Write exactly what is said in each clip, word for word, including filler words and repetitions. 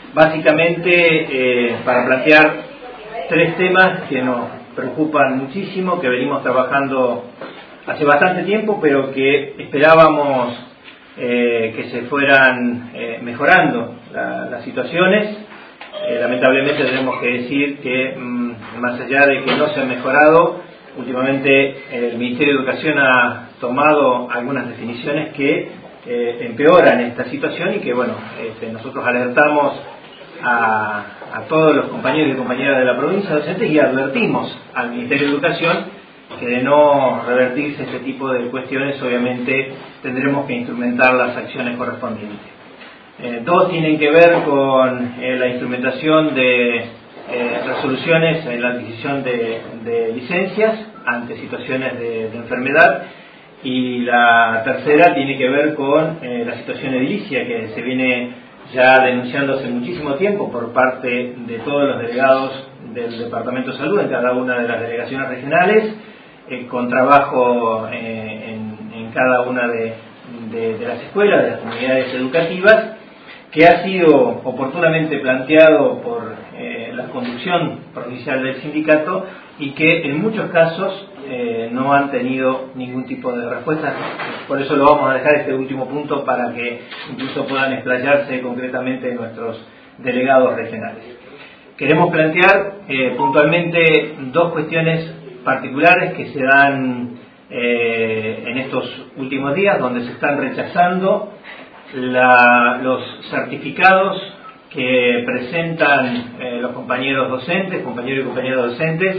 básicamente eh, para plantear tres temas que nos preocupan muchísimo, que venimos trabajando hace bastante tiempo, pero que esperábamos eh, que se fueran eh, mejorando la, las situaciones. Eh, lamentablemente tenemos que decir que mmm, más allá de que no se han mejorado, últimamente el Ministerio de Educación ha tomado algunas definiciones que eh, empeoran esta situación y que, bueno, este, nosotros alertamos a, a todos los compañeros y compañeras de la provincia docentes y advertimos al Ministerio de Educación que de no revertirse este tipo de cuestiones, obviamente tendremos que instrumentar las acciones correspondientes. Eh, dos tienen que ver con eh, la instrumentación de eh, resoluciones en la adquisición de, de licencias ante situaciones de, de enfermedad, y la tercera tiene que ver con eh, la situación edilicia que se viene ya denunciando hace muchísimo tiempo por parte de todos los delegados del Departamento de Salud en cada una de las delegaciones regionales, eh, con trabajo eh, en, en cada una de, de, de las escuelas, de las comunidades educativas, que ha sido oportunamente planteado por eh, la conducción provincial del sindicato y que en muchos casos eh, no han tenido ningún tipo de respuesta. Por eso lo vamos a dejar este último punto para que incluso puedan explayarse concretamente nuestros delegados regionales. Queremos plantear eh, puntualmente dos cuestiones particulares que se dan eh, en estos últimos días, donde se están rechazando La, los certificados que presentan eh, los compañeros docentes, compañeros y compañeras docentes,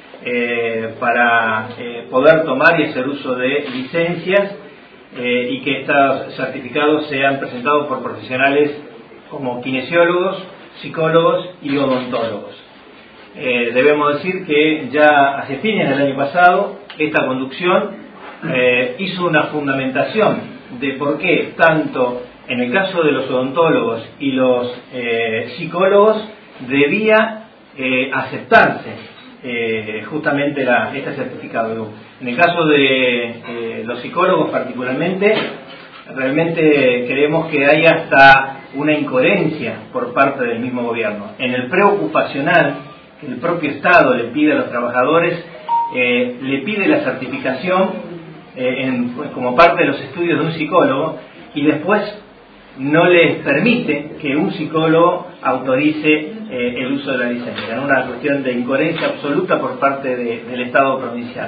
eh, para eh, poder tomar y hacer uso de licencias, eh, y que estos certificados sean presentados por profesionales como kinesiólogos, psicólogos y odontólogos. Eh, debemos decir que ya hace fines del año pasado esta conducción eh, hizo una fundamentación de por qué tanto en el caso de los odontólogos y los eh, psicólogos debía eh, aceptarse eh, justamente la, este certificado. En el caso de eh, los psicólogos particularmente, realmente creemos que hay hasta una incoherencia por parte del mismo gobierno. En el preocupacional que el propio Estado le pide a los trabajadores, eh, le pide la certificación Eh, en, pues, como parte de los estudios de un psicólogo, y después no les permite que un psicólogo autorice eh, el uso de la licencia, en una cuestión de incoherencia absoluta por parte de, del Estado provincial.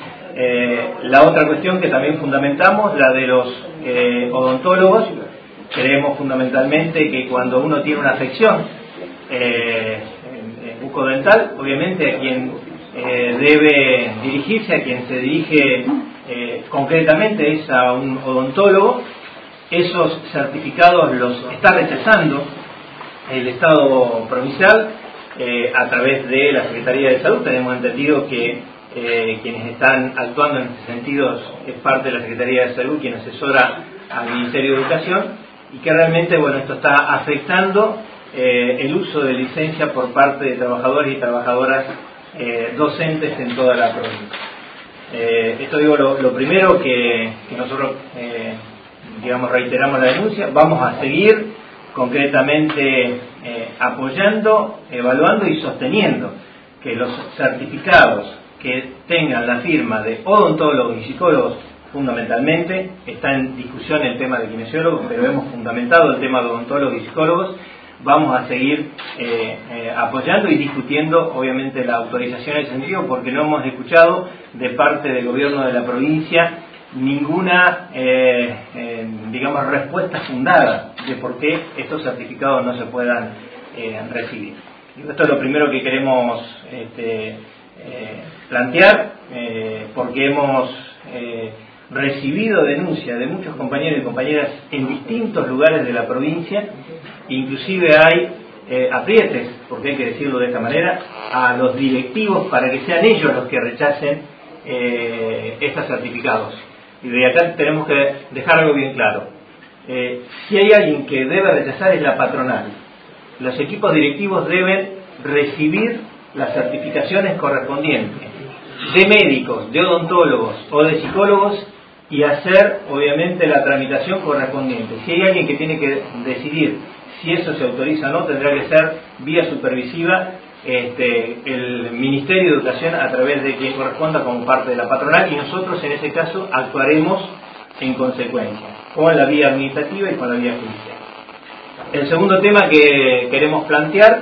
Eh, la otra cuestión que también fundamentamos, la de los eh, odontólogos, creemos fundamentalmente que cuando uno tiene una afección eh, bucodental, obviamente a quien eh, debe dirigirse, a quien se dirige Eh, concretamente es a un odontólogo. Esos certificados los está rechazando el Estado provincial eh, a través de la Secretaría de Salud. Tenemos entendido que eh, quienes están actuando en este sentido es parte de la Secretaría de Salud, quien asesora al Ministerio de Educación, y que realmente, bueno, esto está afectando eh, el uso de licencia por parte de trabajadores y trabajadoras eh, docentes en toda la provincia. Eh, esto digo lo, lo primero que, que nosotros eh, digamos reiteramos la denuncia. Vamos a seguir concretamente eh, apoyando, evaluando y sosteniendo que los certificados que tengan la firma de odontólogos y psicólogos, fundamentalmente, está en discusión el tema de kinesiólogos, pero hemos fundamentado el tema de odontólogos y psicólogos. Vamos a seguir eh, eh, apoyando y discutiendo, obviamente, la autorización en ese sentido, porque no hemos escuchado de parte del gobierno de la provincia ninguna, eh, eh, digamos, respuesta fundada de por qué estos certificados no se puedan eh, recibir. Y esto es lo primero que queremos este, eh, plantear, eh, porque hemos eh, recibido denuncia de muchos compañeros y compañeras en distintos lugares de la provincia. Inclusive hay eh, aprietes, porque hay que decirlo de esta manera, a los directivos para que sean ellos los que rechacen eh, estos certificados. Y de acá tenemos que dejar algo bien claro. Eh, si hay alguien que debe rechazar es la patronal. Los equipos directivos deben recibir las certificaciones correspondientes de médicos, de odontólogos o de psicólogos, y hacer obviamente la tramitación correspondiente. Si hay alguien que tiene que decidir si eso se autoriza o no, tendrá que ser vía supervisiva este, el Ministerio de Educación a través de quien corresponda como parte de la patronal, y nosotros en ese caso actuaremos en consecuencia, con la vía administrativa y con la vía judicial. El segundo tema que queremos plantear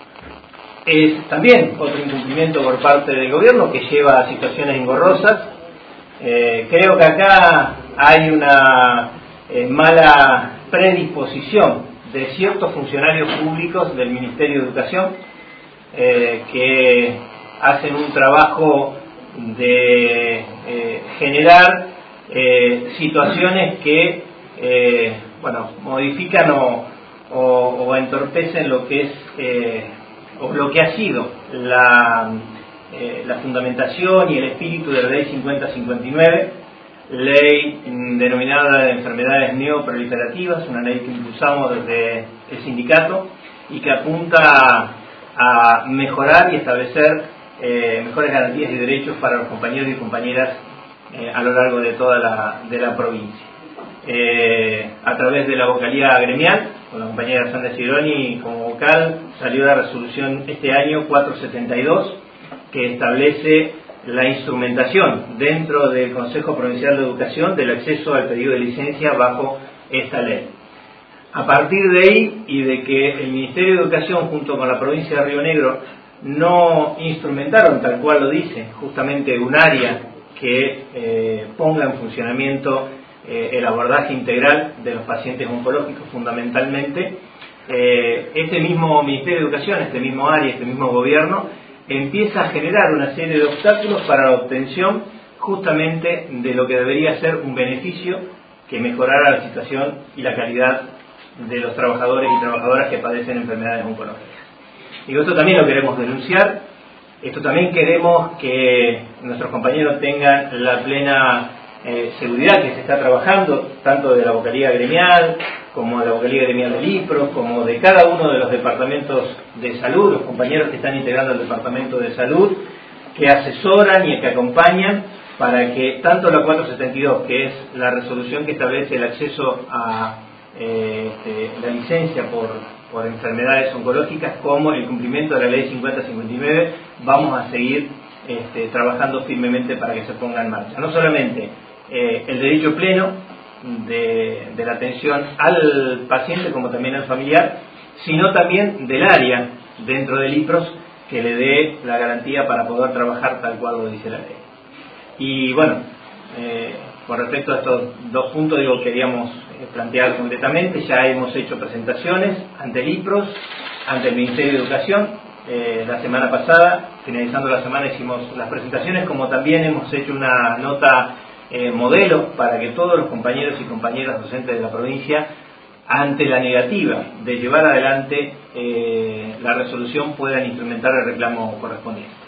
es también otro incumplimiento por parte del gobierno que lleva a situaciones engorrosas. Eh, creo que acá hay una eh, mala predisposición de ciertos funcionarios públicos del Ministerio de Educación eh, que hacen un trabajo de eh, generar eh, situaciones que eh, bueno, modifican o, o, o entorpecen lo que es eh, o lo que ha sido la, eh, la fundamentación y el espíritu de la ley cincuenta cincuenta y nueve, ley denominada de enfermedades neoproliferativas, una ley que impulsamos desde el sindicato y que apunta a, a mejorar y establecer eh, mejores garantías y derechos para los compañeros y compañeras eh, a lo largo de toda la, de la provincia. Eh, a través de la vocalía gremial, con la compañera Sandra Gironi como vocal, salió la resolución este año cuatrocientos setenta y dos que establece la instrumentación dentro del Consejo Provincial de Educación del acceso al pedido de licencia bajo esta ley. A partir de ahí y de que el Ministerio de Educación junto con la provincia de Río Negro no instrumentaron, tal cual lo dice, justamente un área que eh, ponga en funcionamiento eh, el abordaje integral de los pacientes oncológicos fundamentalmente, eh, este mismo Ministerio de Educación, este mismo área, este mismo gobierno, empieza a generar una serie de obstáculos para la obtención justamente de lo que debería ser un beneficio que mejorara la situación y la calidad de los trabajadores y trabajadoras que padecen enfermedades oncológicas. Y esto también lo queremos denunciar, esto también queremos que nuestros compañeros tengan la plena eh, seguridad que se está trabajando, tanto de la vocalía gremial, como de la vocalía gremial del IPRO, como de cada uno de los departamentos de salud, los compañeros que están integrando el departamento de salud, que asesoran y que acompañan para que tanto la cuatrocientos setenta y dos, que es la resolución que establece el acceso a eh, este, la licencia por, por enfermedades oncológicas, como el cumplimiento de la ley cincuenta cincuenta y nueve, vamos a seguir este, trabajando firmemente para que se ponga en marcha. No solamente eh, el derecho pleno de, de la atención al paciente como también al familiar, sino también del área dentro del IPROS que le dé la garantía para poder trabajar tal cual lo dice la ley. Y bueno, eh, con respecto a estos dos puntos, digo, queríamos plantear concretamente, ya hemos hecho presentaciones ante el IPROS, ante el Ministerio de Educación, eh, la semana pasada, finalizando la semana hicimos las presentaciones, como también hemos hecho una nota eh, modelo para que todos los compañeros y compañeras docentes de la provincia, ante la negativa de llevar adelante eh, la resolución, puedan instrumentar el reclamo correspondiente.